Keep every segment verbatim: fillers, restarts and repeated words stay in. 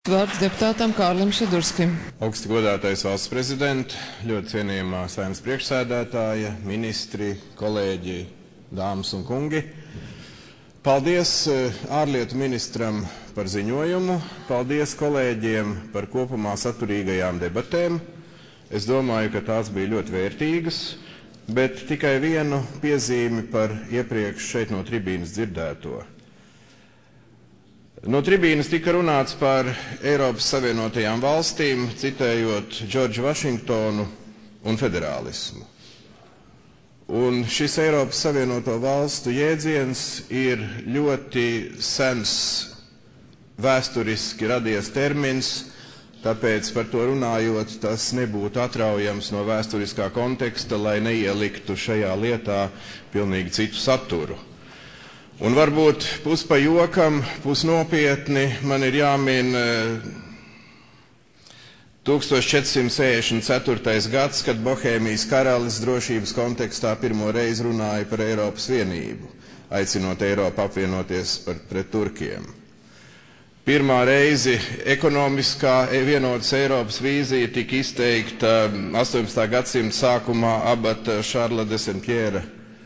Vārds deputātam Kārlim Šadurskim. Augsti godātais valsts prezidents, ļoti cienījamā Saeimas priekšsēdētāja, ministri, kolēģi, dāmas un kungi. Paldies ārlietu ministram par ziņojumu, paldies kolēģiem par kopumā saturīgajām debatēm. Es domāju, ka tās bija ļoti vērtīgas, bet tikai vienu piezīmi par iepriekš šeit no tribīnas dzirdēto. No tribīnas tika runāts par Eiropas Savienotajām valstīm, citējot Džordžu Vašingtonu un federālismu. Un šis Eiropas Savienoto valstu jēdziens ir ļoti sens, vēsturiski radies termins, tāpēc par to runājot, tas nebūtu atraujams no vēsturiskā konteksta, lai neieliktu šajā lietā pilnīgi citu saturu. Un varbūt pus pa jokam, pus nopietni man ir jāmin tūkstoš četrsimt sešdesmit ceturtais gads, kad Bohēmijas karalis drošības kontekstā pirmo reizi runāja par Eiropas vienību, aicinot Eiropu apvienoties par, pret Turkiem. Pirmā reizi ekonomiskā vienotas Eiropas vīzija tika izteikta astoņpadsmitā gadsimta sākumā abata Šarla de Saint-Pierre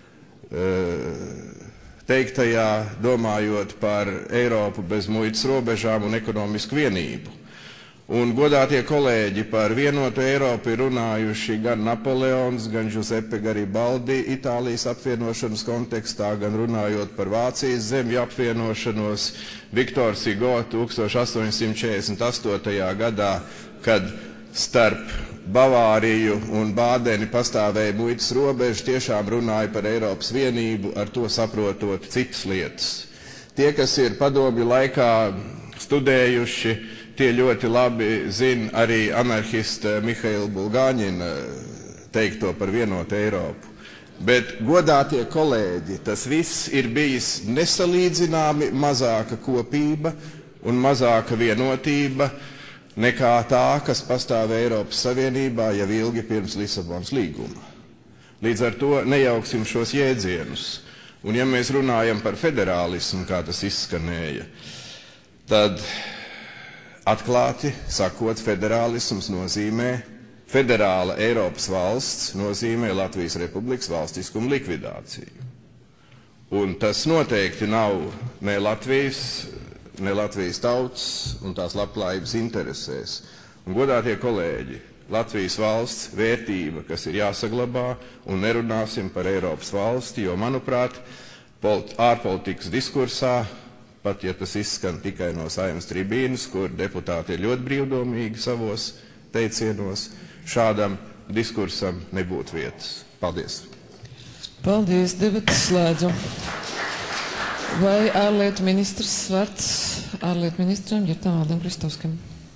teiktajā, domājot par Eiropu bez muitas robežām un ekonomisku vienību. Un godātie kolēģi, par vienotu Eiropu ir runājuši gan Napoleons, gan Giuseppe Garibaldi Itālijas apvienošanas kontekstā, gan runājot par Vācijas zemju apvienošanos Viktors Hugo tūkstoš astoņsimt četrdesmit astotajā gadā, kad starp Bavāriju un Bādeni pastāvēja muitas robeža, tiešām runāja par Eiropas vienību, ar to saprotot citas lietas. Tie, kas ir padomju laikā studējuši, tie ļoti labi zina arī anarhista Mihaila Bulgāņina teikto par vienotu Eiropu. Bet, godātie kolēģi, tas viss ir bijis nesalīdzināmi mazāka kopība un mazāka vienotība nekā tā, kas pastāv Eiropas Savienībā jau ilgi pirms Lisabonas līguma. Līdz ar to nejauksim šos jēdzienus. Un ja mēs runājam par federālismu, kā tas izskanēja, tad atklāti sakot, federālisms nozīmē federāla Eiropas valsts, nozīmē Latvijas Republikas valstiskumu likvidāciju. Un tas noteikti nav ne Latvijas ne Latvijas tautas un tās labklājības interesēs. Un, godātie kolēģi, Latvijas valsts vērtība, kas ir jāsaglabā, un nerunāsim par Eiropas valsti, jo, manuprāt, ārpolitikas diskursā, pat ja tas izskan tikai no Saeimas tribīnas, kur deputāti ir ļoti brīvdomīgi savos teicienos, šādam diskursam nebūtu vietas. Paldies! Paldies, debatas slēdzu. Vai ārlietu ministrs vārds ārlietu ministram Girtam Valdam Kristovskim?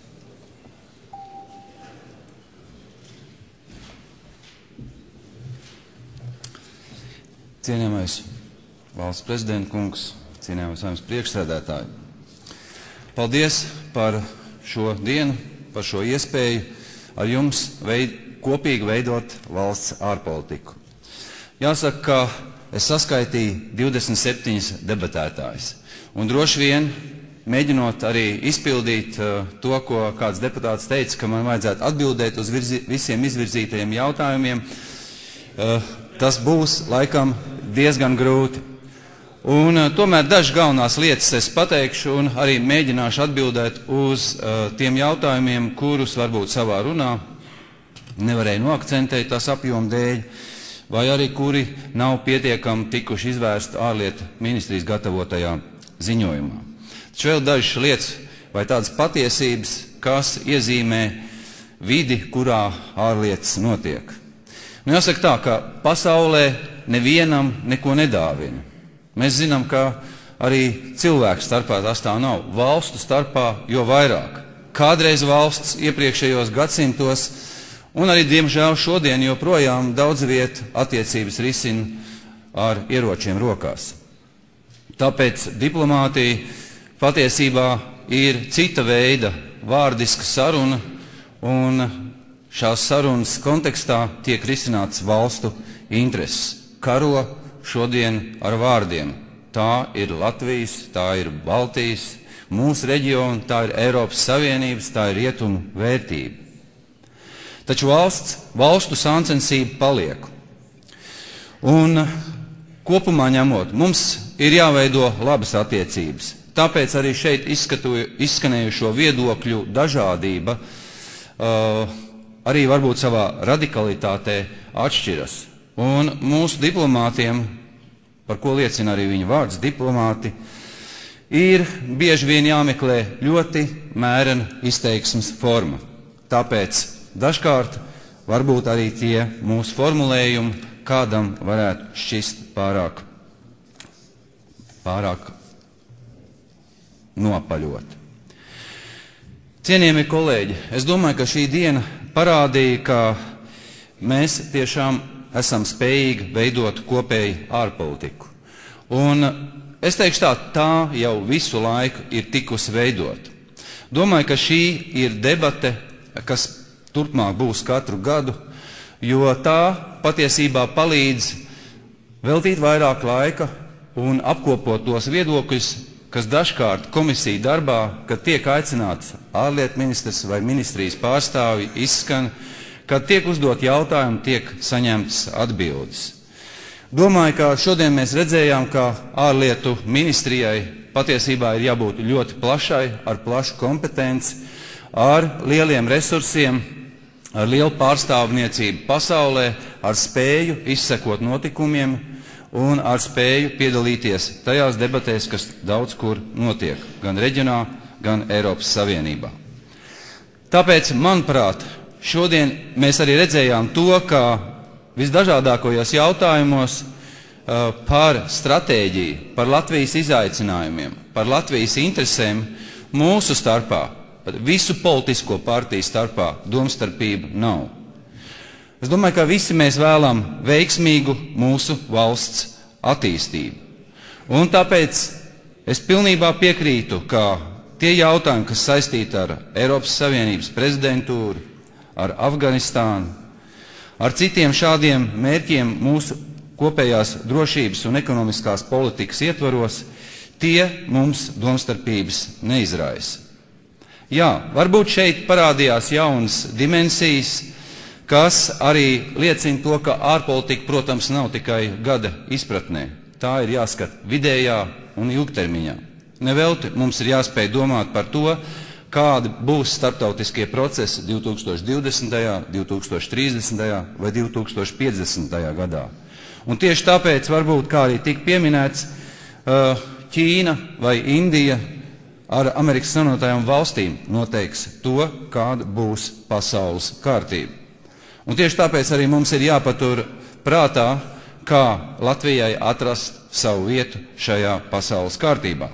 Cienījamais valsts prezidenta kungs, cienījamais Saeimas priekšsēdētāji. Paldies par šo dienu, par šo iespēju ar jums veid, kopīgi veidot valsts ārpolitiku. Jāsaka, ka es saskaitīju divdesmit septiņas debatētājas. Un droši vien, mēģinot arī izpildīt uh, to, ko kāds deputāts teica, ka man vajadzētu atbildēt uz virzi, visiem izvirzītajiem jautājumiem, uh, tas būs laikam diezgan grūti. Un uh, tomēr dažas galvenās lietas es pateikšu un arī mēģināšu atbildēt uz uh, tiem jautājumiem, kurus varbūt savā runā nevarēju noakcentēt tās apjoma dēļ, vai arī kuri nav pietiekami tikuši izvērsti ārlietu ministrijas gatavotajā ziņojumā. Taču vēl dažas lietas vai tādas patiesības, kas iezīmē vidi, kurā ārlietas notiek. Nu, jāsaka tā, ka pasaulē nevienam neko nedāvina. Mēs zinām, ka arī cilvēku starpā tas tā nav. Valstu starpā jo vairāk. Kādreiz valsts iepriekšējos gadsimtos un arī, diemžēl, šodien joprojām daudz viet attiecības risina ar ieročiem rokās. Tāpēc diplomātija patiesībā ir cita veida vārdiska saruna, un šās sarunas kontekstā tiek risināts valstu intereses. Karo šodien ar vārdiem. Tā ir Latvijas, tā ir Baltijas mūsu reģionu, tā ir Eiropas Savienības, tā ir rietumu vērtība. Taču valsts, valstu sāncensība paliek. Un kopumā ņemot, mums ir jāveido labas attiecības. Tāpēc arī šeit izskanējušo viedokļu dažādība uh, arī varbūt savā radikalitātē atšķiras. Un mūsu diplomātiem, par ko liecina arī viņa vārds diplomāti, ir bieži vien jāmeklē ļoti mērena izteiksmes forma. Tāpēc dažkārt varbūt arī tie mūsu formulējumi kādam varētu šķist pārāk, pārāk nopaļot. Cienījamie kolēģi, es domāju, ka šī diena parādīja, ka mēs tiešām esam spējīgi veidot kopēju ārpolitiku. Un es teikšu tā, tā jau visu laiku ir tikusi veidot. Domāju, ka šī ir debate, kas turpmāk būs katru gadu, jo tā patiesībā palīdz veltīt vairāk laika un apkopot tos viedokļus, kas dažkārt komisiju darbā, kad tiek aicināts ārlietu ministrs vai ministrijas pārstāvi, izskan, kad tiek uzdot jautājumi, tiek saņemtas atbildes. Domāju, ka šodien mēs redzējām, ka ārlietu ministrijai patiesībā ir jābūt ļoti plašai, ar plašu kompetenci, ar lieliem resursiem, ar lielu pārstāvniecību pasaulē, ar spēju izsekot notikumiem un ar spēju piedalīties tajās debatēs, kas daudz kur notiek, gan reģionā, gan Eiropas Savienībā. Tāpēc, manuprāt, šodien mēs arī redzējām to, ka visdažādākajos jautājumos uh, par stratēģiju, par Latvijas izaicinājumiem, par Latvijas interesēm mūsu starpā, visu politisko partiju starpā domstarpība nav. Es domāju, ka visi mēs vēlam veiksmīgu mūsu valsts attīstību. Un tāpēc es pilnībā piekrītu, ka tie jautājumi, kas saistīti ar Eiropas Savienības prezidentūru, ar Afganistānu, ar citiem šādiem mērķiem mūsu kopējās drošības un ekonomiskās politikas ietvaros, tie mums domstarpības neizraisa. Jā, varbūt šeit parādījās jaunas dimensijas, kas arī liecina to, ka ārpolitika, protams, nav tikai gada izpratnē. Tā ir jāskat vidējā un ilgtermiņā. Nevelti mums ir jāspēj domāt par to, kādi būs starptautiskie procesi divi tūkstoši divdesmitajā, divi tūkstoši trīsdesmitajā vai divi tūkstoši piecdesmitajā gadā. Un tieši tāpēc varbūt, kā arī tika pieminēts, Ķīna vai Indija ar Amerikas Savienotajām valstīm noteiks to, kāda būs pasaules kārtība. Un tieši tāpēc arī mums ir jāpatur prātā, kā Latvijai atrast savu vietu šajā pasaules kārtībā.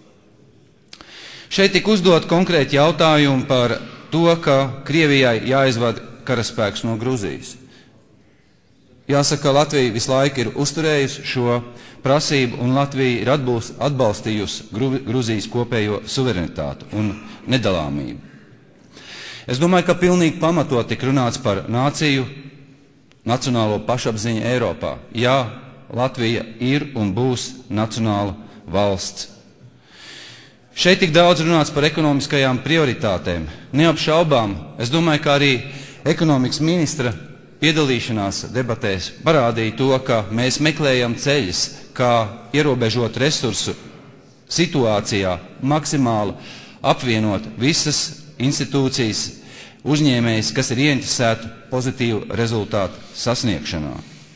Šeit tika uzdot konkrēti jautājumi par to, ka Krievijai jāizvada karaspēks no Gruzijas. Jāsaka, Latvija visu laiku ir uzturējusi šo prasību, un Latvija ir atbalstījusi Gruzijas kopējo suverenitātu un nedalāmību. Es domāju, ka pilnīgi pamatot tik runāts par nāciju, nacionālo pašapziņu Eiropā. Jā, Latvija ir un būs nacionāla valsts. Šeit tik daudz runāts par ekonomiskajām prioritātēm. Neapšaubām, es domāju, ka arī ekonomikas ministra piedalīšanās debatēs parādīja to, ka mēs meklējam ceļus, kā ierobežot resursu situācijā maksimāli apvienot visas institūcijas, uzņēmējs, kas ir ieinteresēti pozitīvu rezultātu sasniegšanā.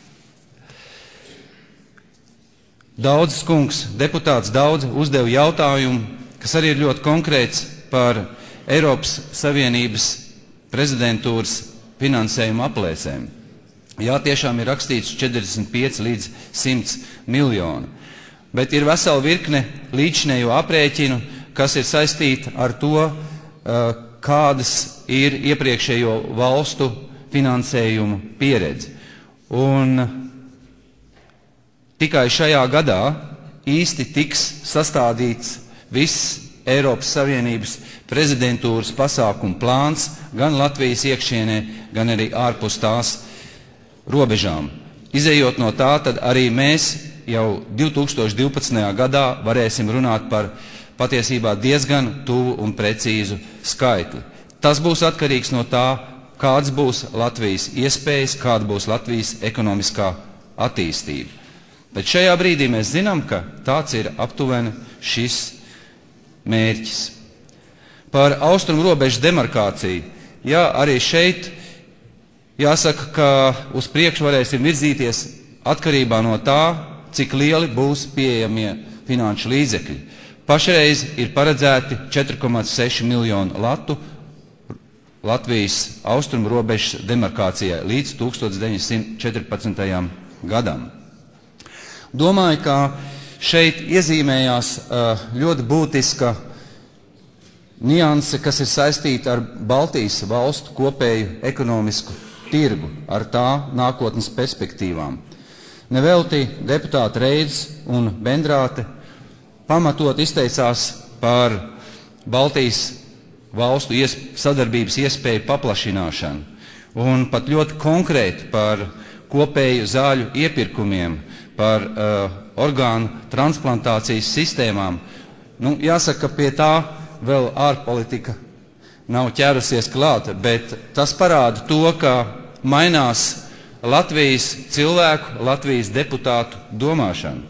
Daudz kungs, deputāts daudz uzdeva jautājumu, kas arī ir ļoti konkrēts par Eiropas Savienības prezidentūras finansējuma aplēsēm. Jā, tiešām ir rakstīts četrdesmit pieci līdz simts miljoni, bet ir vesela virkne līdzinējo aprēķinu, kas ir saistīta ar to, kādas ir iepriekšējo valstu finansējumu pieredze. Un tikai šajā gadā īsti tiks sastādīts viss Eiropas Savienības prezidentūras pasākumu plāns gan Latvijas iekšienē, gan arī ārpus tās robežām. Izejot no tā, tad arī mēs jau divi tūkstoši divpadsmitajā gadā varēsim runāt par patiesībā diezgan tuvu un precīzu skaitli. Tas būs atkarīgs no tā, kāds būs Latvijas iespējas, kāda būs Latvijas ekonomiskā attīstība. Bet šajā brīdī mēs zinām, ka tāds ir aptuveni šis mērķis. Par austrumu robežu demarkāciju. Jā, arī šeit jāsaka, ka uz priekšu varēsim virzīties atkarībā no tā, cik lieli būs pieejamie finanšu līdzekļi. Pašreiz ir paredzēti četri komats seši miljonu latu Latvijas austrumu robežas demarkācijai līdz tūkstoš deviņsimt četrpadsmitajam gadam. Domāju, ka šeit iezīmējās ļoti būtiska nianse, kas ir saistīta ar Baltijas valstu kopēju ekonomisku tirgu, ar tā nākotnes perspektīvām. Nevelti deputāti Reids un Bendrāte pamatot izteicās par Baltijas valstu ies, sadarbības iespēju paplašināšanu un pat ļoti konkrēti par kopēju zāļu iepirkumiem, par uh, orgānu transplantācijas sistēmām. Nu, jāsaka, ka pie tā vēl ārpolitika nav ķērusies klāt, bet tas parāda to, ka mainās Latvijas cilvēku, Latvijas deputātu domāšana.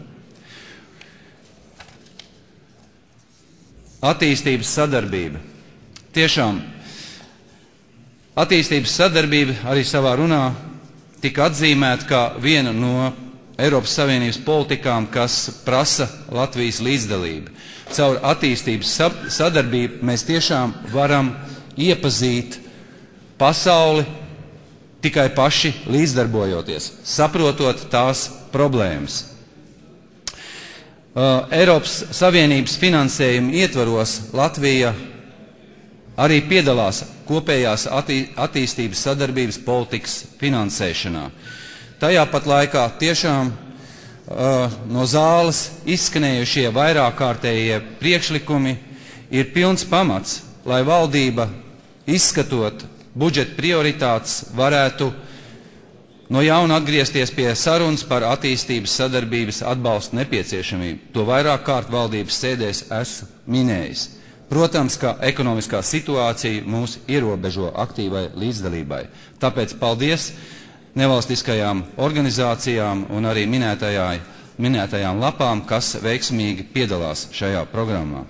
Attīstības sadarbība. Tiešām attīstības sadarbība arī savā runā tika atzīmēta kā viena no Eiropas Savienības politikām, kas prasa Latvijas līdzdalību. Caur attīstības sadarbību mēs tiešām varam iepazīt pasauli tikai paši līdzdarbojoties, saprotot tās problēmas. Uh, Eiropas Savienības finansējuma ietvaros Latvija arī piedalās kopējās attī, attīstības sadarbības politikas finansēšanā. Tajā pat laikā tiešām uh, no zāles izskanējušie vairāk kārtējie priekšlikumi ir pilns pamats, lai valdība, izskatot budžeta prioritātes, varētu no jauna atgriezties pie sarunas par attīstības sadarbības atbalstu nepieciešamību. To vairāk kārt valdības sēdēs esmu minējis. Protams, ka ekonomiskā situācija mūs ierobežo aktīvai līdzdalībai. Tāpēc paldies nevalstiskajām organizācijām un arī minētajām lapām, kas veiksmīgi piedalās šajā programmā.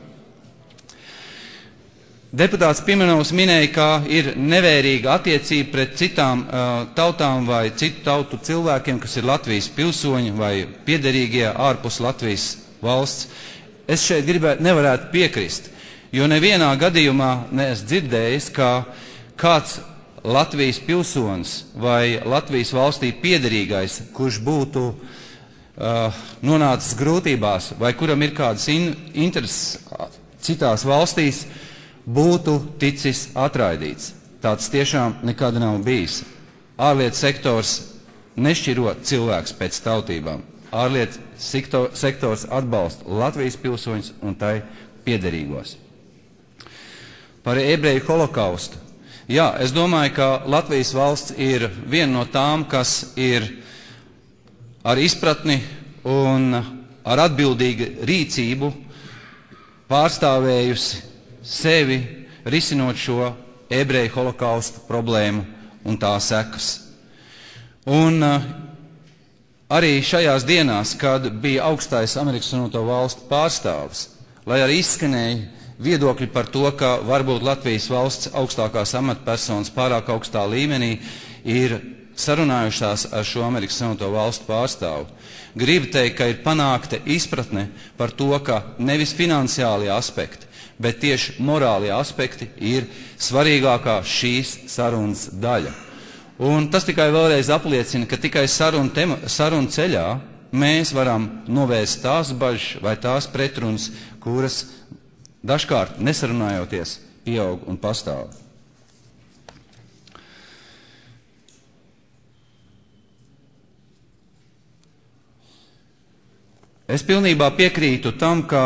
Deputāts Pimenovs minēja, ka ir nevērīga attiecība pret citām uh, tautām vai citu tautu cilvēkiem, kas ir Latvijas pilsoņi vai piederīgie ārpus Latvijas valsts. Es šeit gribētu, nevarētu piekrist, jo nevienā gadījumā neesmu dzirdējis, ka kāds Latvijas pilsonis vai Latvijas valstī piederīgais, kurš būtu uh, nonācis grūtībās vai kuram ir kādas in intereses citās valstīs, būtu ticis atraidīts. Tāds tiešām nekad nav bijis. Ārlietu sektors nešķiro cilvēks pēc tautībām. Ārlietu sektors atbalsta Latvijas pilsoņus un tai piederīgos. Par ebreju holokaustu. Jā, es domāju, ka Latvijas valsts ir viena no tām, kas ir ar izpratni un ar atbildīgu rīcību pārstāvējusi sevi risinot šo ebreju holokaustu problēmu un tā sekas. Un uh, arī šajās dienās, kad bija augstais Amerikas Savienoto Valstu pārstāvis, lai arī izskanēja viedokļi par to, ka varbūt Latvijas valsts augstākās amatpersonas pārāk augstā līmenī ir sarunājušās ar šo Amerikas Savienoto Valstu pārstāvu. Gribu teikt, ka ir panākta izpratne par to, ka nevis finansiālie aspekti, bet tieši morālie aspekti ir svarīgākā šīs sarunas daļa. Un tas tikai vēlreiz apliecina, ka tikai sarunu, tema, sarunu ceļā mēs varam novērst tās bažas vai tās pretrunas, kuras dažkārt nesarunājoties pieaug un pastāv. Es pilnībā piekrītu tam, ka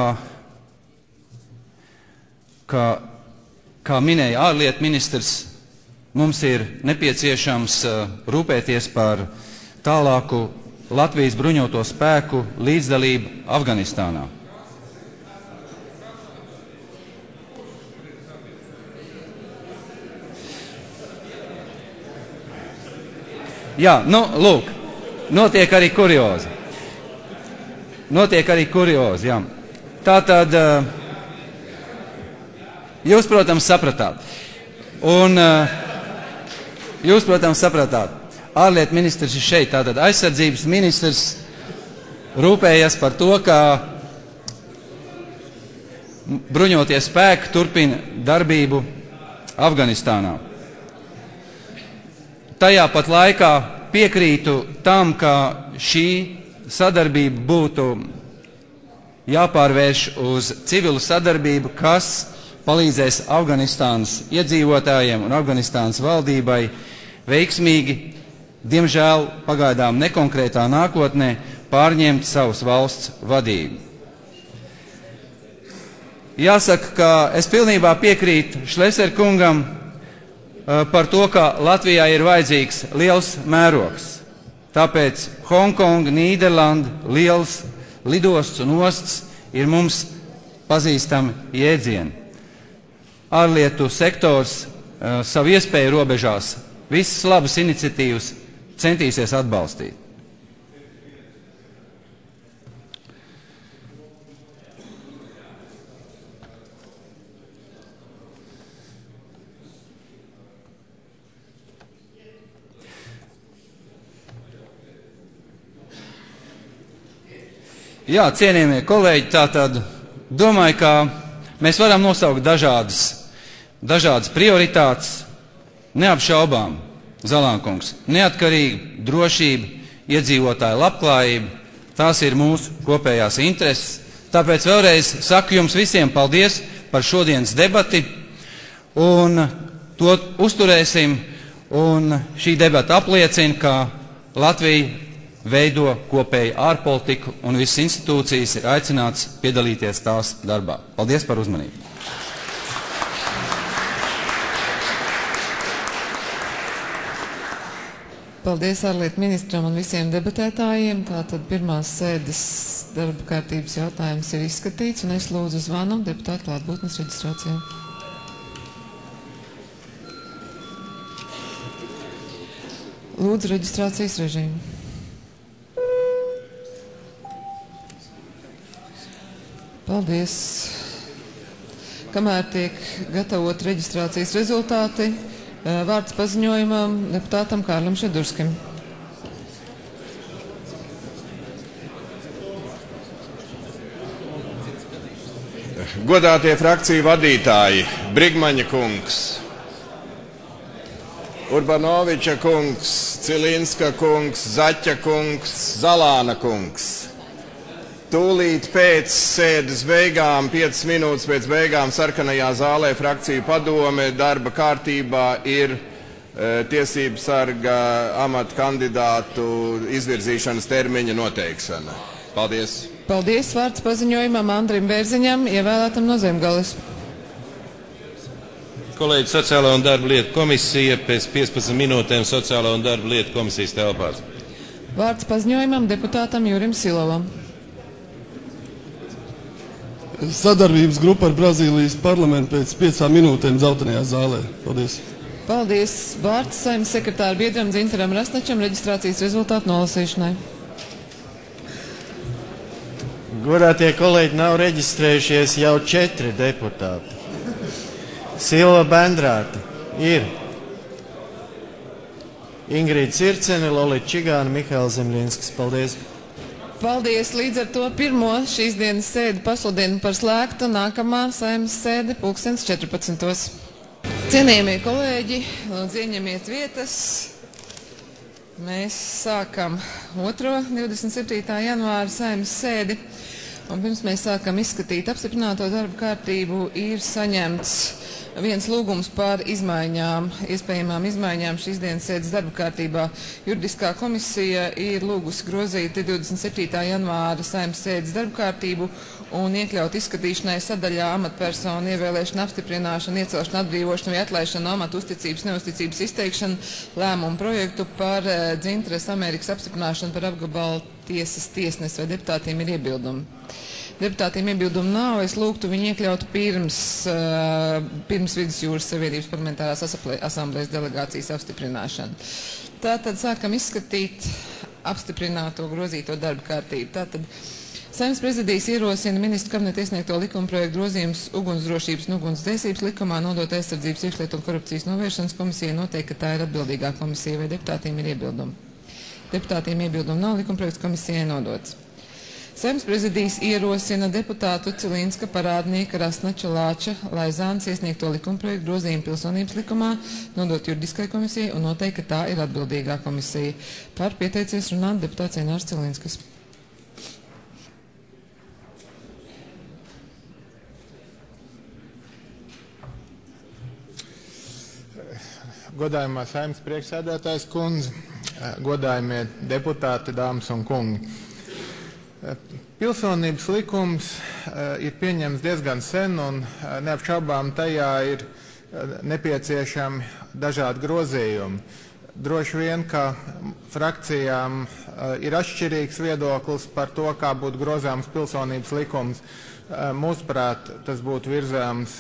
Kā, kā minēja ārlietu ministrs, mums ir nepieciešams uh, rūpēties par tālāku Latvijas bruņoto spēku līdzdalību Afganistānā. Jā, nu, lūk, notiek arī kuriozi. Notiek arī kuriozi, jā. Tātad, jūs, protams, sapratāt. Un jūs, protams, sapratāt. Ārlietu ministrs ir šeit, tātad aizsardzības ministrs rūpējas par to, ka bruņotie spēki turpina darbību Afganistānā. Tajā pat laikā piekrītu tam, ka šī sadarbība būtu jāpārvērš uz civilu sadarbību, kas palīdzēs Afganistānas iedzīvotājiem un Afganistānas valdībai veiksmīgi, diemžēl pagaidām nekonkrētā nākotnē, pārņemt savas valsts vadību. Jāsaka, ka es pilnībā piekrītu Šleser kungam par to, ka Latvijā ir vajadzīgs liels mērogs. Tāpēc Hongkonga, Nīderlanda, liels lidosts un osts ir mums pazīstami jēdzieni. Ārlietu sektors uh, savu iespēju robežās visas labas iniciatīvas centīsies atbalstīt. Jā, cienījamie kolēģi, tātad domāju, ka mēs varam nosaukt dažādas, dažādas prioritātes, neapšaubām, Zalānkungs, neatkarība, drošība, iedzīvotāja labklājība, tās ir mūsu kopējās intereses. Tāpēc vēlreiz saku jums visiem paldies par šodienas debati, un to uzturēsim, un šī debata apliecina, ka Latvija veido kopēju ārpolitiku, un visas institūcijas ir aicināts piedalīties tās darbā. Paldies par uzmanību. Paldies ārlietu ministram un visiem debatētājiem. Tātad pirmās sēdes darba kārtības jautājums ir izskatīts, un es lūdzu zvanu deputātu klātbūtnes reģistrācijā. Lūdzu reģistrācijas režīmu. Paldies. Kamēr tiek gatavot reģistrācijas rezultāti, vārds paziņojumam deputātam Kārlim Šedurskim. Godātie frakciju vadītāji, Brigmaņa kungs, Urbanoviča kungs, Cilinska kungs, Zaķa kungs, Zalāna kungs. Tūlīt pēc sēdes beigām, piecas minūtes pēc beigām, sarkanajā zālē frakciju padome darba kārtībā ir e, tiesību sarga amata kandidātu izvirzīšanas termiņa noteikšana. Paldies! Paldies, vārds paziņojumam Andrim Bērziņam, ievēlētam no Zemgales. Kolēģi, Sociālā un darba lietu komisija pēc piecpadsmit minūtēm Sociālā un darba lietu komisijas telpās. Vārds paziņojumam deputātam Jurim Silovam. Sadarbības grupa ar Brazīlijas parlamentu pēc piecām minūtēm dzeltenajā zālē. Paldies. Paldies. Vārds Saeimas sekretāra biedram Dzintaram Rasnačam reģistrācijas rezultātu nolasīšanai. Godātie kolēģi, nav reģistrējušies jau četri deputāti. Silva Bendrāte ir. Ingrīda Circene, Lolita Čigāna, Mihails Zemļinskis. Paldies. Paldies! Līdz ar to pirmo šīs dienas sēdi pasludinu par slēgtu. Nākamā Saeimas sēde pulkstens četrpadsmitos. Cienījamie kolēģi, lūdzu ieņemiet vietas. Mēs sākam otro divdesmit septītā janvāra Saeimas sēdi. Un pirms mēs sākam izskatīt apstiprināto darba kārtību, ir saņemts viens lūgums par izmaiņām, iespējamām izmaiņām šīs dienas sēdes darba kārtībā. Juridiskā komisija ir lūgusi grozīt divdesmit septītā janvāra Saeimas sēdes darba kārtību un iekļaut izskatīšanai sadaļā amatpersonu ievēlēšana, apstiprināšana, iecelšana, atbrīvošana vai atlaišana, amatu uzticības, neuzticības izteikšana, lēmumu projektu par uh, Dzintaras Amerikas apstiprināšanu par apgabalu tiesas tiesnesi vai deputātiem ir iebildumi. Deputātiem iebildumu nav, es lūgtu viņu iekļaut pirms, uh, pirms Vidusjūras Savienības parlamentārās asamblējas delegācijas apstiprināšanu. Tātad sākam izskatīt apstiprināto grozīto darba kārtību. Tātad Saeimas prezidijas ierosina ministru kabineta iesniegto likuma projektu grozījumus ugunsdrošības un ugunsdzēsības likumā nodot aizsardzības iekšlietu un korupcijas novēršanas komisijai noteikt, ka tā ir atbildīgā komisija, vai deputātiem ir iebildumi. Deputātiem iebildumu nav, likuma projekts komisijai nodots. Saeimas prezidijas ierosina deputātu Cilīnska, Parādnieka, Rasnača, Lāča, Laizānas iesniegto likumprojektu grozījumu pilsonības likumā, nodot juridiskai komisijai un noteikt, ka tā ir atbildīgā komisija. Par pieteicies runāt deputāts Inārs Cilīnskas. Godājumā Saeimas priekšsēdētājs kundze, godājumie deputāti, dāmas un kungi. Pilsonības likums ir pieņemts diezgan sen un neapšaubām tajā ir nepieciešami dažādi grozījumi. Droši vien, ka frakcijām ir atšķirīgs viedoklis par to, kā būtu grozāms pilsonības likums. Mūsuprāt, tas būtu virzāms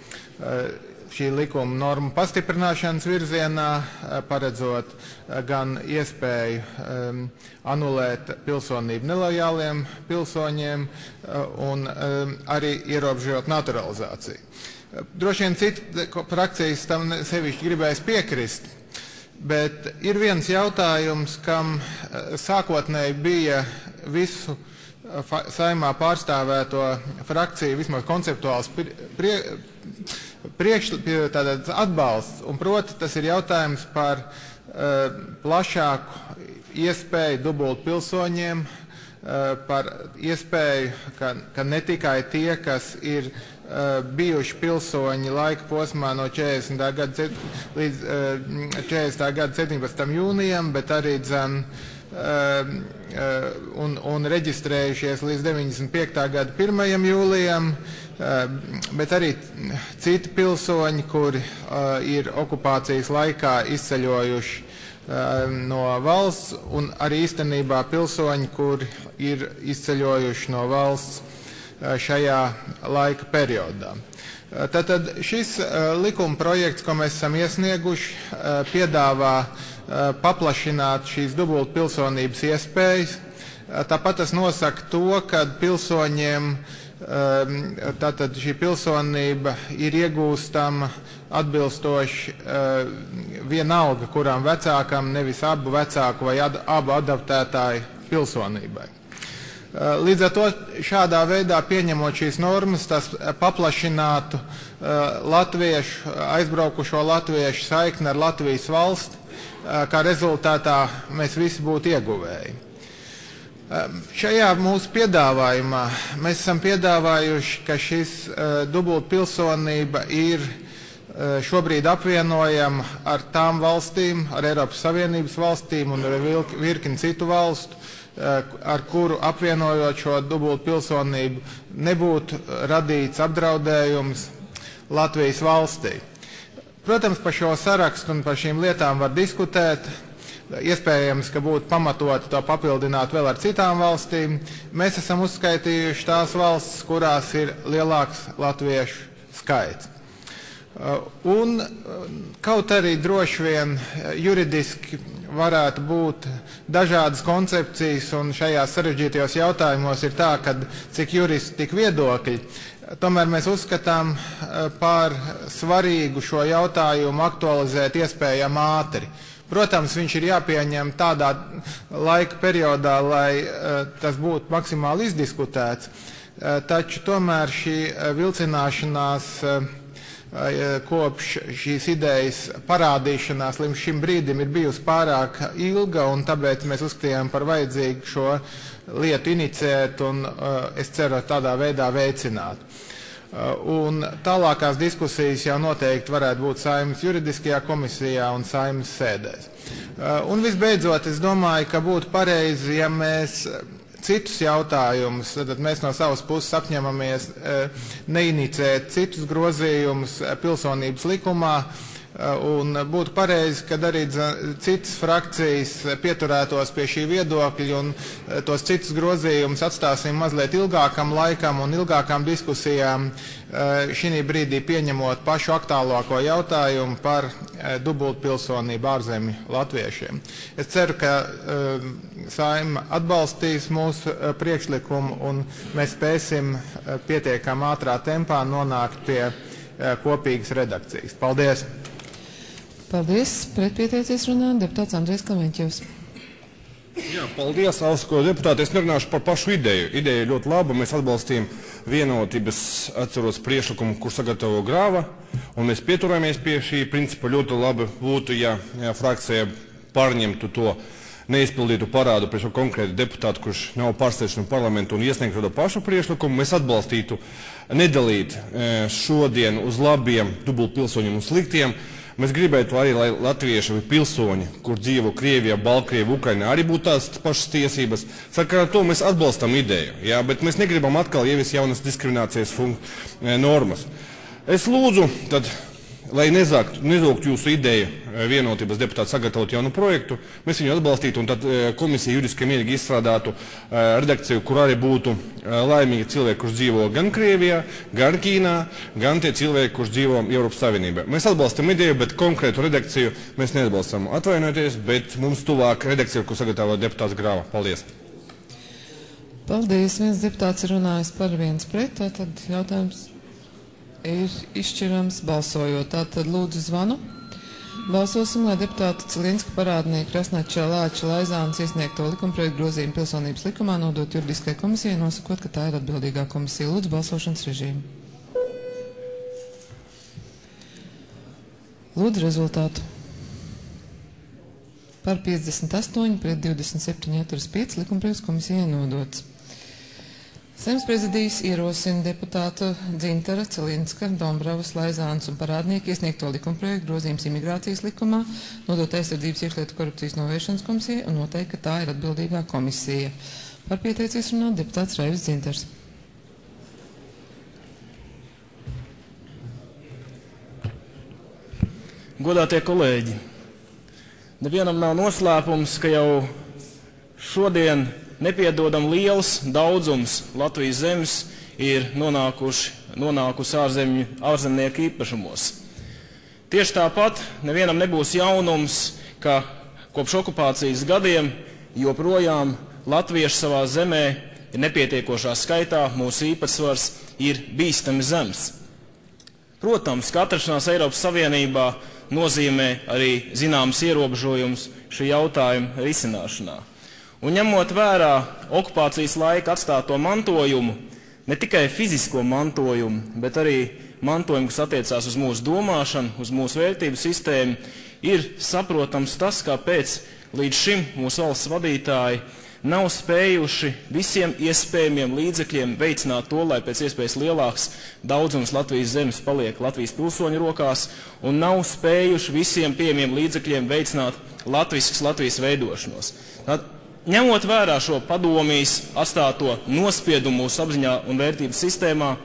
šī likuma norma pastiprināšanas virzienā, paredzot gan iespēju um, anulēt pilsonību nelojāliem pilsoņiem un um, arī ierobežot naturalizāciju. Droši vien citu frakcijas tam sevišķi gribēs piekrist, bet ir viens jautājums, kam sākotnēji bija visu Saeimā pārstāvēto frakciju vismaz konceptuāls prie, priekš, tātad atbalsts, un proti tas ir jautājums par uh, plašāku iespēju dubult pilsoņiem, uh, par iespēju, ka, ka ne tikai tie, kas ir uh, bijuši pilsoņi laika posmā no četrdesmitā gada līdz uh, četrdesmitā gada septiņpadsmitajam jūnijam, bet arī dzen Uh, uh, un, un reģistrējušies līdz deviņdesmit piektā gada pirmajam jūlijam, uh, bet arī citi pilsoņi, kuri uh, ir okupācijas laikā izceļojuši uh, no valsts, un arī īstenībā pilsoņi, kuri ir izceļojuši no valsts uh, šajā laika periodā. Uh, tātad šis uh, likuma projekts, ko mēs esam iesnieguši, uh, piedāvā paplašināt šīs dubult pilsonības iespējas. Tāpat tas nosaka to, ka pilsoņiem tātad šī pilsonība ir iegūstama atbilstoši vienalga, kurām vecākam, nevis abu vecāku vai ad, abu adaptētāju pilsonībai. Līdz ar to šādā veidā pieņemot šīs normas, tas paplašinātu latviešu, aizbraukušo latviešu saikni ar Latvijas valsti, kā rezultātā mēs visi būtu ieguvēji. Šajā mūsu piedāvājumā mēs esam piedāvājuši, ka šis dubult pilsonība ir šobrīd apvienojama ar tām valstīm, ar Eiropas Savienības valstīm un ar virkni citu valstu, ar kuru apvienojot šo dubult pilsonību nebūtu radīts apdraudējums Latvijas valstī. Protams, par šo sarakstu un par šīm lietām var diskutēt. Iespējams, ka būtu pamatoti to papildināt vēl ar citām valstīm. Mēs esam uzskaitījuši tās valstis, kurās ir lielāks latviešu skaits. Un kaut arī droši vien juridiski varētu būt dažādas koncepcijas, un šajās sarežģītajos jautājumos ir tā, ka cik juristi, tik viedokļi. Tomēr mēs uzskatām par svarīgu šo jautājumu aktualizēt iespējami ātri. Protams, viņš ir jāpieņem tādā laika periodā, lai tas būtu maksimāli izdiskutēts, taču tomēr šī vilcināšanās kopš šīs idejas parādīšanās līdz šim brīdim ir bijusi pārāk ilga, un tāpēc mēs uzskatījām par vajadzīgu šo lietu inicēt un, es ceru, tādā veidā veicināt. Un tālākās diskusijas jau noteikti varētu būt Saeimas juridiskajā komisijā un Saeimas sēdēs. Un visbeidzot, es domāju, ka būtu pareizi, ja mēs citus jautājumus, tad mēs no savas puses apņemamies neinicēt citus grozījumus pilsonības likumā, Un būtu pareizi, kad arī citas frakcijas pieturētos pie šī viedokļa un tos citus grozījumus atstāsim mazliet ilgākam laikam un ilgākām diskusijām, šī brīdī pieņemot pašu aktuālāko jautājumu par dubultpilsonību ārzemju latviešiem. Es ceru, ka Saeima atbalstīs mūsu priekšlikumu un mēs spēsim pietiekam ātrā tempā nonākt pie kopīgas redakcijas. Paldies! Paldies. Pretpieteicies runāt deputāts Andrejs Klemenķevs. Jā, paldies, ausko deputāti. Es nerunāšu par pašu ideju. Ideja ļoti laba. Mēs atbalstījām vienotības atceros priekšlikumu, kur sagatavo Grāva, un mēs pieturamies pie šī principa. Ļoti labi būtu, ja, ja frakcija pārņemtu to neizpildītu parādu pret šo konkrētu deputātu, kurš nav pārstāvis no parlamentu un iesniegtu to pašu priekšlikumu. Mēs atbalstītu nedalīt šodien uz labiem dubultpilsoņiem un sliktiem. Mēs gribētu arī, lai latvieši vai pilsoņi, kur dzīvo Krievijā, Baltkrievijā, Ukrainā, arī būtu tās pašas tiesības. Sakarā to mēs atbalstam ideju, jā, bet mēs negribam atkal ieviest jaunas diskriminācijas normas. Es lūdzu, tad, lai nezāktu, nezoktu jūsu ideju vienotības deputāti sagatavot jaunu projektu, mēs viņu atbalstītu un tad komisija juridiski mierīgi izstrādātu redakciju, kur arī būtu laimīgi cilvēki, kurš dzīvo gan Krievijā, gan Ķīnā, gan tie cilvēki, kurš dzīvo Eiropas Savienībā. Mēs atbalstam ideju, bet konkrētu redakciju mēs neatbalstam. Atvainoties, bet mums tuvāk redakcija, kur sagatavo deputāts Grāva. Paldies! Paldies! Viens deputāts ir runājis par viens pret, tad jautājums ir izšķirams balsojot. Tātad lūdzu zvanu. Balsosim, lai deputāti Cilinska, Parādnieka, Krasnača, Lāča, Laizāns iesniegto likumprojektu grozījumu pilsonības likumā nodot juridiskai komisijai, nosakot, ka tā ir atbildīgā komisija. Lūdzu balsošanas režīmu. Lūdzu rezultātu. Par piecdesmit astoņi pret divdesmit septiņi atturas pieci likumprojekts komisijai nodots. Saeimas prezidijas ierosina deputātu Dzintara, Cilinska, Dombravas, Laizāns un Parādnieka iesniegto likumprojektu grozījums imigrācijas likumā, nodot aizsardzības iekšlietu korupcijas novēršanas komisijai un noteikt, ka tā ir atbildīgā komisija. Par pieteicies runāt deputāts Raivis Dzintars. Godātie kolēģi, nevienam nav noslēpums, ka jau šodien nepiedodam liels daudzums Latvijas zemes ir nonākuši, nonākusi ārzemju, ārzemnieku īpašumos. Tieši tāpat nevienam nebūs jaunums, ka kopš okupācijas gadiem joprojām latvieši savā zemē ir nepietiekošā skaitā, mūsu īpatsvars ir bīstami zems. Protams, ka atrašanās Eiropas Savienībā nozīmē arī zināmas ierobežojumus šī jautājuma risināšanā. Un ņemot vērā okupācijas laika atstāto mantojumu, ne tikai fizisko mantojumu, bet arī mantojumu, kas attiecās uz mūsu domāšanu, uz mūsu vērtību sistēmu, ir saprotams tas, kāpēc līdz šim mūsu valsts vadītāji nav spējuši visiem iespējamiem līdzekļiem veicināt to, lai pēc iespējas lielāks daudzums Latvijas zemes paliek Latvijas pilsoņu rokās, un nav spējuši visiem pieejamiem līdzekļiem veicināt latviskas Latvijas veidošanos. Tad, ņemot vērā šo padomijas atstāto nospiedumu mūsu apziņā un vērtības sistēmā,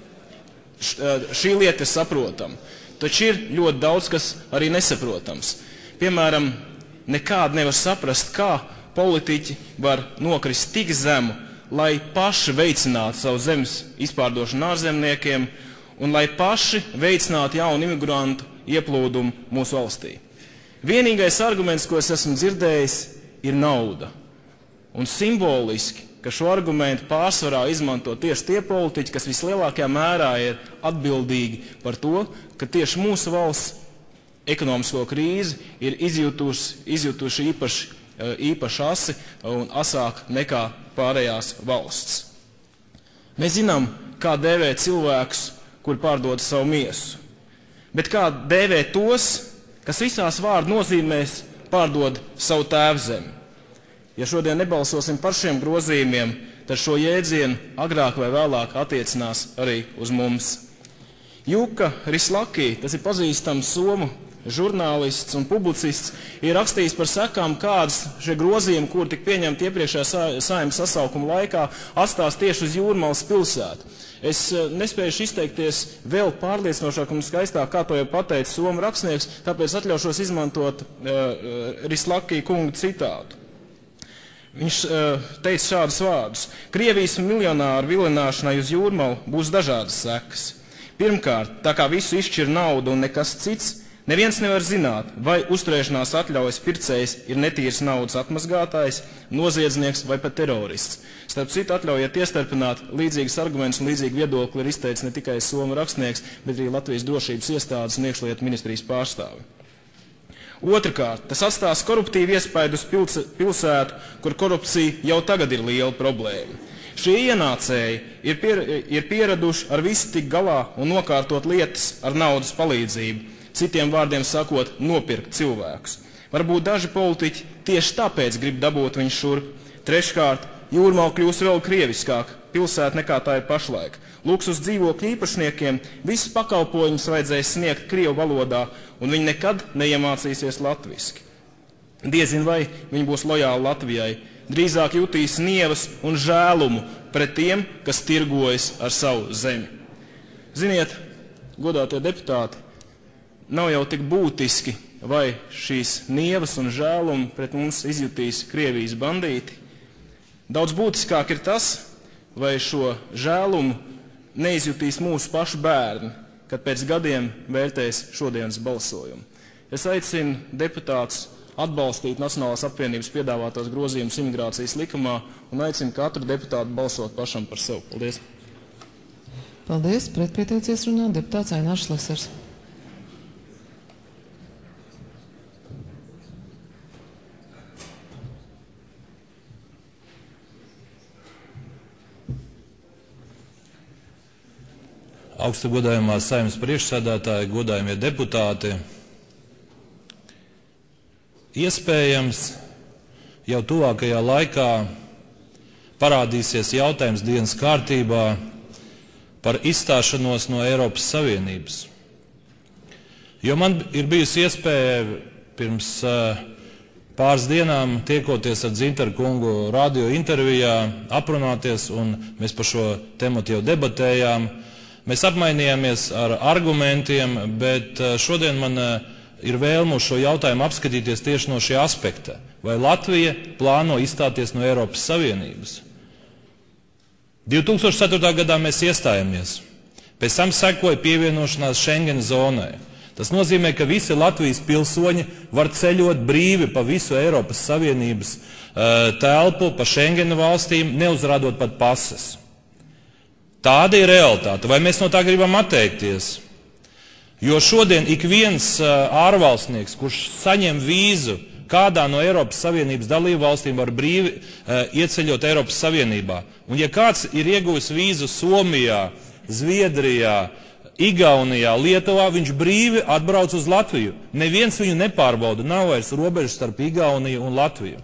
šī lieta ir saprotama. Taču ir ļoti daudz, kas arī nesaprotams. Piemēram, nekād nevar saprast, kā politiķi var nokrist tik zemu, lai paši veicinātu savu zemes izpārdošanu ārzemniekiem un lai paši veicinātu jaunu imigrantu ieplūdumu mūsu valstī. Vienīgais arguments, ko es esmu dzirdējis, ir nauda. Un simboliski, ka šo argumentu pārsvarā izmanto tieši tie politiķi, kas vislielākajā mērā ir atbildīgi par to, ka tieši mūsu valsts ekonomisko krīzi ir izjutuši, izjutuši īpaši, īpaši asi un asāk nekā pārējās valsts. Mēs zinām, kā dēvēt cilvēkus, kuri pārdod savu miesu, bet kā dēvēt tos, kas visās vārdu nozīmēs pārdod savu tēvzemi. Ja šodien nebalsosim par šiem grozījumiem, tad šo jēdzienu agrāk vai vēlāk attiecinās arī uz mums. Juka Rislaki, tas ir pazīstams somu žurnālists un publicists, ir rakstījis par sekām, kādas šie grozījumi, kur tik pieņemti iepriekšējā Saeimas sasaukuma laikā, atstās tieši uz Jūrmalas pilsētu. Es nespējuši izteikties vēl pārliecinošāk un skaistāk, kā to jau pateica somu rakstnieks, tāpēc atļaušos izmantot uh, Rislakī kunga citātu. Viņš uh, teica šādus vārdus: Krievijas miljonāru vilināšanai uz Jūrmalu būs dažādas sekas. Pirmkārt, tā kā visu izšķir nauda un nekas cits, neviens nevar zināt, vai uzturēšanās atļaujas pircējs ir netīrs naudas atmazgātājs, noziedznieks vai pat terorists. Starp citu, atļaujiet iestarpināt, līdzīgas argumentus un līdzīgi viedokli ir izteicis ne tikai somu rakstnieks, bet arī Latvijas drošības iestādes un iekšlietu ministrijas pārstāvi. Otrakārt, tas atstās koruptīvu iespaidu uz pilsētu, kur korupcija jau tagad ir liela problēma. Šie ienācēji ir, pier, ir pieraduši ar visu tik galā un nokārtot lietas ar naudas palīdzību, citiem vārdiem sakot, nopirkt cilvēkus. Varbūt daži politiķi tieši tāpēc grib dabūt viņu šurp. Treškārt, Jūrmala kļūs vēl krieviskāk pilsēta nekā tā ir pašlaik. Luksus dzīvokļu īpašniekiem visus pakalpojumus vajadzēs sniegt krievu valodā, un viņi nekad neiemācīsies latviski. Diezin vai viņi būs lojāli Latvijai. Drīzāk jutīs nievas un žēlumu pret tiem, kas tirgojas ar savu zemi. Ziniet, godātie deputāti, nav jau tik būtiski, vai šīs nievas un žēlumu pret mums izjutīs Krievijas bandīti. Daudz būtiskāk ir tas, vai šo žēlumu neizjutīs mūsu pašu bērni, kad pēc gadiem vērtēs šodienas balsojumu. Es aicinu deputātus atbalstīt Nacionālās apvienības piedāvātos grozījumus imigrācijas likumā un aicinu katru deputātu balsot pašam par sevi. Paldies. Paldies. Pretpieteicies runāt deputāts Ainārs Lesers. Augsta godājumā Saeimas priekšsēdētāji, godājumie deputāti, iespējams, jau tuvākajā laikā parādīsies jautājums dienas kārtībā par izstāšanos no Eiropas Savienības. Jo man ir bijusi iespēja pirms uh, pāris dienām tiekoties ar Dzintaru kungu radio intervijā, aprunāties, un mēs par šo tematu jau debatējām. Mēs apmainījāmies ar argumentiem, bet uh, šodien man uh, ir vēlme uz šo jautājumu apskatīties tieši no šī aspekta. Vai Latvija plāno izstāties no Eiropas Savienības? divi tūkstoši ceturtā gadā mēs iestājāmies. Pēc tam sekoja pievienošanās Schengen zonai. Tas nozīmē, ka visi Latvijas pilsoņi var ceļot brīvi pa visu Eiropas Savienības uh, telpu, pa Schengen valstīm, neuzrādot pat pases. Tāda ir realitāte. Vai mēs no tā gribam atteikties? Jo šodien ik viens uh, ārvalstnieks, kurš saņem vīzu kādā no Eiropas Savienības dalību valstīm, var brīvi uh, ieceļot Eiropas Savienībā. Un ja kāds ir ieguvis vīzu Somijā, Zviedrijā, Igaunijā, Lietuvā, viņš brīvi atbrauc uz Latviju. Neviens viņu nepārbauda, nav vairs robežas starp Igauniju un Latviju.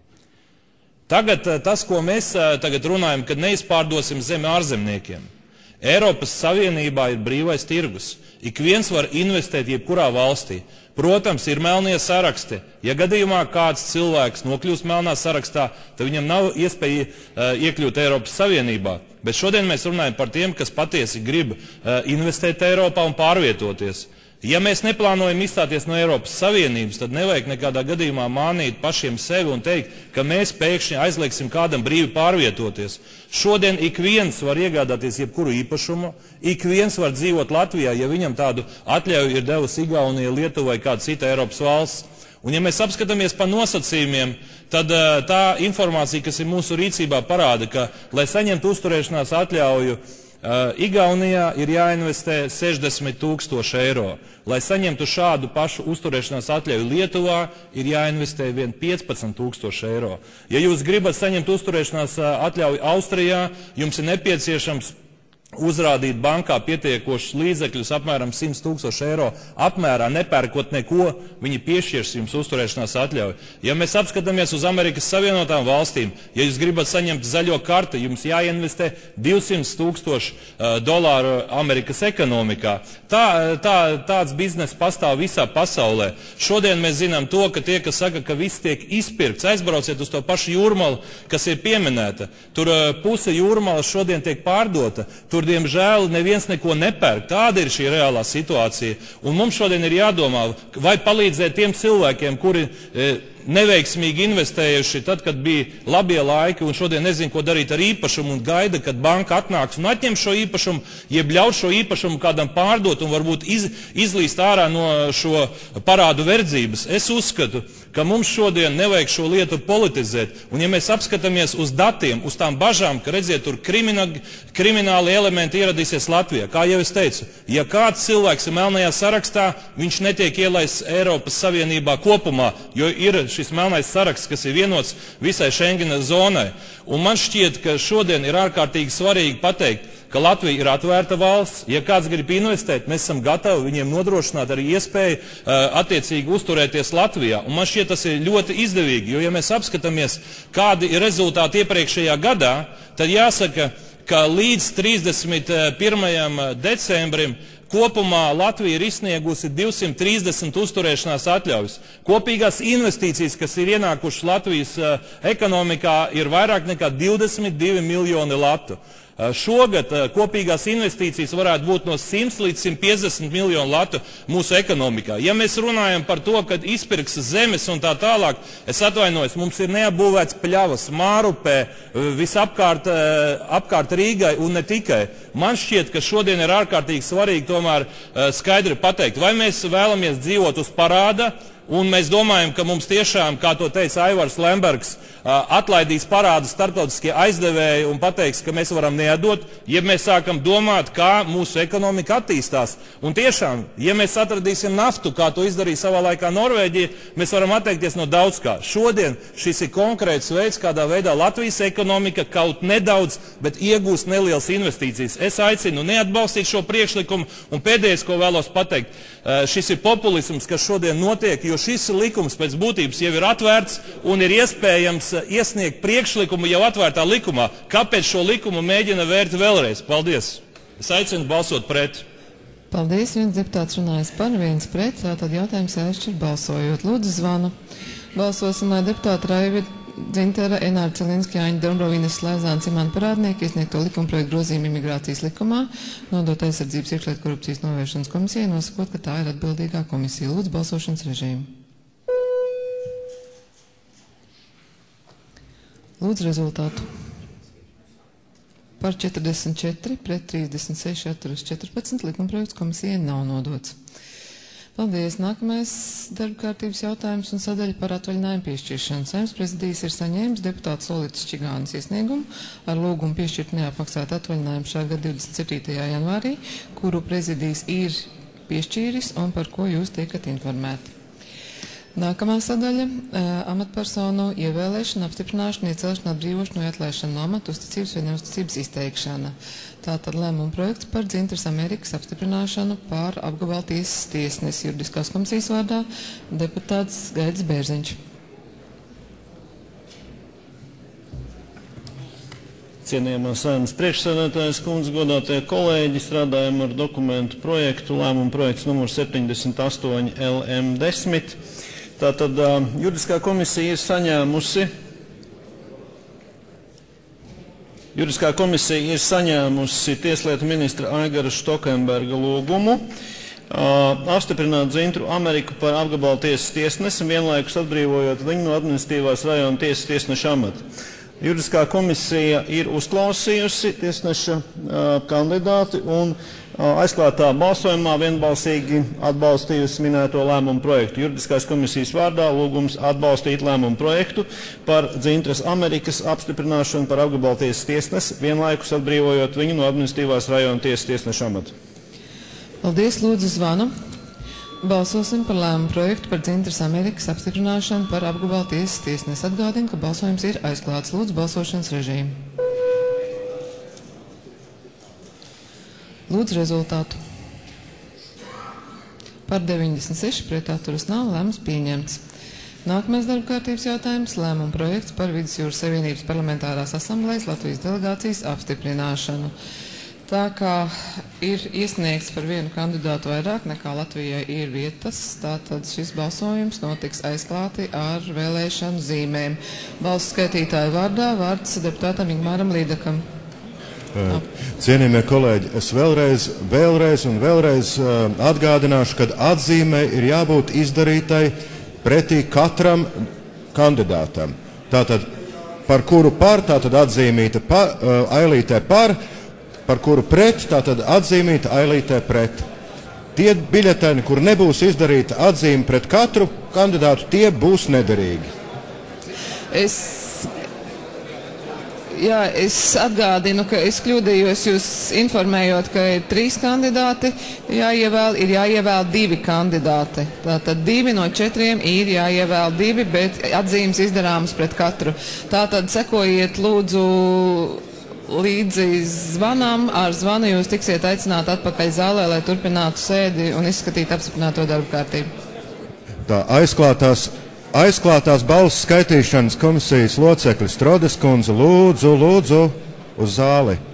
Tagad uh, tas, ko mēs uh, tagad runājam, kad neizpārdosim zemi ārzemniekiem. Eiropas Savienībā ir brīvais tirgus. Ik viens var investēt jebkurā valstī. Protams, ir melnie saraksti. Ja gadījumā kāds cilvēks nokļūst melnā sarakstā, tad viņam nav iespēja uh, iekļūt Eiropas Savienībā. Bet šodien mēs runājam par tiem, kas patiesi grib uh, investēt Eiropā un pārvietoties. Ja mēs neplānojam izstāties no Eiropas Savienības, tad nevajag nekādā gadījumā mānīt pašiem sevi un teikt, ka mēs pēkšņi aizliegsim kādam brīvi pārvietoties. Šodien ik viens var iegādāties jebkuru īpašumu, ik viens var dzīvot Latvijā, ja viņam tādu atļauju ir devusi Igaunija, Lietuva vai kāda cita Eiropas valsts. Un ja mēs apskatāmies pa nosacījumiem, tad uh, tā informācija, kas ir mūsu rīcībā, parāda, ka, lai saņemtu uzturēšanās atļauju, Uh, Igaunijā ir jāinvestē sešdesmit tūkstoši eiro. Lai saņemtu šādu pašu uzturēšanās atļauju Lietuvā, ir jāinvestē vien piecpadsmit tūkstoši eiro. Ja jūs gribat saņemt uzturēšanās uh, atļauju Austrijā, jums ir nepieciešams uzrādīt bankā pietiekošus līdzekļus, apmēram simt tūkstoši eiro apmērā, nepērkot neko, viņi piešķirs jums uzturēšanās atļauju. Ja mēs apskatāmies uz Amerikas Savienotām valstīm, ja jūs gribat saņemt zaļo karti, jums jāinvestē divsimt tūkstoši uh, dolāru Amerikas ekonomikā. Tā, tā, tāds biznes pastāv visā pasaulē. Šodien mēs zinām to, ka tie, kas saka, ka viss tiek izpirkts, aizbrauciet uz to pašu Jūrmalu, kas ir pieminēta. Tur uh, puse Jūrmalas šodien tiek pārdota. Tur, diemžēl, neviens neko nepērk. Tāda ir šī reālā situācija. Un mums šodien ir jādomā, vai palīdzēt tiem cilvēkiem, kuri e, neveiksmīgi investējuši tad, kad bija labie laiki un šodien nezinu, ko darīt ar īpašumu un gaida, kad banka atnāks un atņem šo īpašumu, jeb ļauj šo īpašumu kādam pārdot un varbūt iz, izlīst ārā no šo parādu verdzības. Es uzskatu, ka mums šodien nevajag šo lietu politizēt. Un ja mēs apskatāmies uz datiem, uz tām bažām, ka redziet, tur krimina, krimināli elementi ieradīsies Latvijā, kā jau es teicu, ja kāds cilvēks ir melnajā sarakstā, viņš netiek ielaists Eiropas Savienībā kopumā, jo ir šis melnais saraksts, kas ir vienots visai Schengena zonai. Un man šķiet, ka šodien ir ārkārtīgi svarīgi pateikt, ka Latvija ir atvērta valsts. Ja kāds grib investēt, mēs esam gatavi viņiem nodrošināt arī iespēju uh, attiecīgi uzturēties Latvijā. Un man šķiet, tas ir ļoti izdevīgi, jo ja mēs apskatāmies, kādi ir rezultāti iepriekšējā gadā, tad jāsaka, ka līdz trīsdesmit pirmajam decembrim kopumā Latvija ir izsniegusi divsimt trīsdesmit uzturēšanās atļaujas. Kopīgās investīcijas, kas ir ienākušas Latvijas uh, ekonomikā, ir vairāk nekā divdesmit divi miljoni latu. Uh, šogad uh, kopīgās investīcijas varētu būt no simts līdz simt piecdesmit miljonu latu mūsu ekonomikā. Ja mēs runājam par to, kad izpirks zemes un tā tālāk, es atvainojos, mums ir neapbūvēts pļavas, Mārupē, visapkārt uh, apkārt Rīgai un ne tikai. Man šķiet, ka šodien ir ārkārtīgi svarīgi tomēr uh, skaidri pateikt, vai mēs vēlamies dzīvot uz parāda, un mēs domājam, ka mums tiešām, kā to teica Aivars Lembergs, atlaidīs parādu starptautiskie aizdevēji un pateiks, ka mēs varam neatdot, ja mēs sākam domāt, kā mūsu ekonomika attīstās. Un tiešām, ja mēs atradīsim naftu, kā to izdarīja savā laikā Norvēģija, mēs varam atteikties no daudz kā. Šodien šis ir konkrēts veids, kādā veidā Latvijas ekonomika kaut nedaudz, bet iegūst nelielas investīcijas. Es aicinu neatbalstīt šo priekšlikumu, un pēdējais, ko vēlos pateikt, šis ir populisms, kas šodien notiek, jo šis likums pēc būtības jau ir atvērts un ir iespējams iesniegt priekšlikumu jau atvērtā likumā. Kāpēc šo likumu mēģina vērt vēlreiz? Paldies! Es aicinu balsot pret. Paldies, viens deputāts runājas par, viens pret, tātad jautājums jāizšķir balsojot. Lūdzu zvanu. Balsosim, lai deputāti Raivi Dzintara, Enāra Cilinska, Jāņa Dombrovinas, Lēzāna, Simāna Parādnieki iesniegto likumprojektu grozījumu imigrācijas likumā, nodot aizsardzības iekšlietu korupcijas novēršanas komisijai, nosakot, ka tā ir atbildīgā komisija. Lūdzu balsošanas režīmu. Lūdzu rezultātu. Par četrdesmit četri, pret trīsdesmit seši, atturas četrpadsmit, likumprojekts komisijai nav nodots. Paldies. Nākamais darba kārtības jautājums un sadaļa par atvaļinājumu piešķiršanu. Saeimas prezidijs ir saņēmis deputāts Solitas Čigānas iesniegumu ar lūgumu piešķirt neapmaksāt atvaļinājumu šā gada divdesmit septītajā janvārī, kuru prezidijs ir piešķīris un par ko jūs tiekat informēti. Nākamā sadaļa - amatpersonu ievēlēšana, apstiprināšana, iecelšana, atbrīvošana vai atlaišana no amata, uzticības vai neuzticības izteikšana. Tātad lēmuma projekts par Dzintras Amerikas apstiprināšanu pār apgabala tiesas tiesnesi juridiskās komisijas vārdā deputāts Gaidis Bērziņš. Cienījamā Saeimas priekšsēdētājas kundze, godātie kolēģi, strādājam ar dokumentu projektu, lēmuma projekts numur septiņdesmit astoņi L M desmit. Tātad uh, juridiskā komisija ir saņēmusi, juridiskā komisija ir saņēmusi Tieslietu ministra Aigara Štokenberga lūgumu uh, apstiprināt Dzintru Ameriku par apgabala tiesas tiesnesi, vienlaikus atbrīvojot viņu no administratīvās rajona tiesas tiesneša amata. Juridiskā komisija ir uzklausījusi tiesneša uh, kandidāti un uh, aizklātā balsojumā vienbalsīgi atbalstījusi minēto lēmumu projektu. Juridiskās komisijas vārdā lūgums atbalstīt lēmumu projektu par Dzintras Amerikas apstiprināšanu par apgabala tiesas tiesnesi, vienlaikus atbrīvojot viņu no administratīvās rajona tiesas tiesneša amata. Paldies, lūdzu zvanu. Balsosim par lēmumu projektu par Dzintras Amerikas apstiprināšanu par apgabala tiesas tiesnesi. Atgādinu, ka balsojums ir aizklāts. Lūdzu balsošanas režīmu. Lūdzu rezultātu. Par deviņdesmit seši pret atturas nav, lēmums pieņemts. Nākamais darba kārtības jautājums - lēmuma projekts par Vidusjūras Savienības parlamentārās asamblējas Latvijas delegācijas apstiprināšanu. Tā kā ir iesniegts par vienu kandidātu vairāk nekā Latvijai ir vietas, tātad šis balsojums notiks aizklāti ar vēlēšanu zīmēm. Balsu skaitītāju vārdā vārds deputātam Ingmāram Līdakam. Cienījamie kolēģi, es vēlreiz, vēlreiz un vēlreiz uh, atgādināšu, ka atzīmē ir jābūt izdarītai pretī katram kandidātam. Tātad, par kuru par, tātad atzīmīta par, uh, ailītē par, par kuru pret, tātad atzīmīta ailītē pret. Tie biļeteni, kur nebūs izdarīta atzīme pret katru kandidātu, tie būs nederīgi. Es Jā, es atgādinu, ka es kļūdījos jūs informējot, ka ir trīs kandidāti jāievēl, ir jāievēl divi kandidāti. Tātad divi no četriem ir jāievēl divi, bet atzīmes izdarāmas pret katru. Tātad sekojiet lūdzu līdzi zvanam, ar zvanu jūs tiksiet aicināti atpakaļ zālē, lai turpinātu sēdi un izskatītu apstiprināto darbu kārtību. Tā aizklātās. Aizklātās balsu skaitīšanas komisijas loceklis Trodes kundze, lūdzu, lūdzu uz zāli.